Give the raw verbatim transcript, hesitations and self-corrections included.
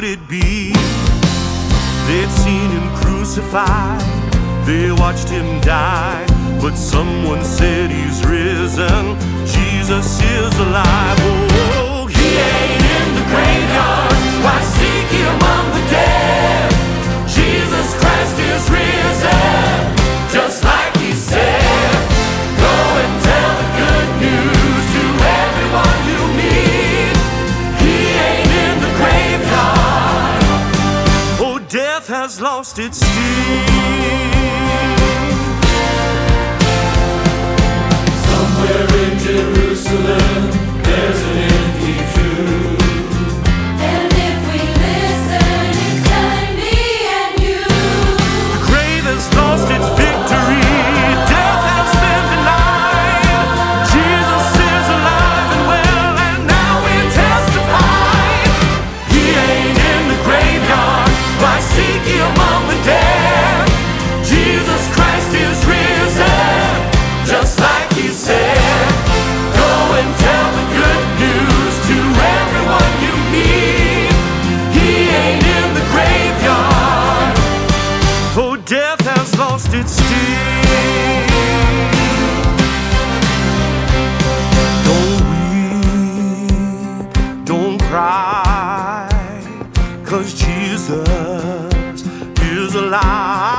it be? They'd seen him crucified, they watched him die, but someone said he's risen. Jesus is alive. Oh, he ain't in the graveyard. Why seek him among the dead? Jesus Christ is risen, just like he said. Go and tell the good news to everyone you meet. He ain't in the graveyard. Oh, death has lost its sting. Somewhere in Jerusalem, there's an empty tomb. And if we listen, it's telling me and you. The grave has lost its victory. Death has been denied. Jesus is alive and well, and now we testify. He ain't in the graveyard. Why seek ye among the dead? Jesus Christ is risen, just like he said. Go and tell the good news to everyone you meet. He ain't in the graveyard. Oh, death has lost its sting. Don't weep, don't cry, 'cause Jesus is alive.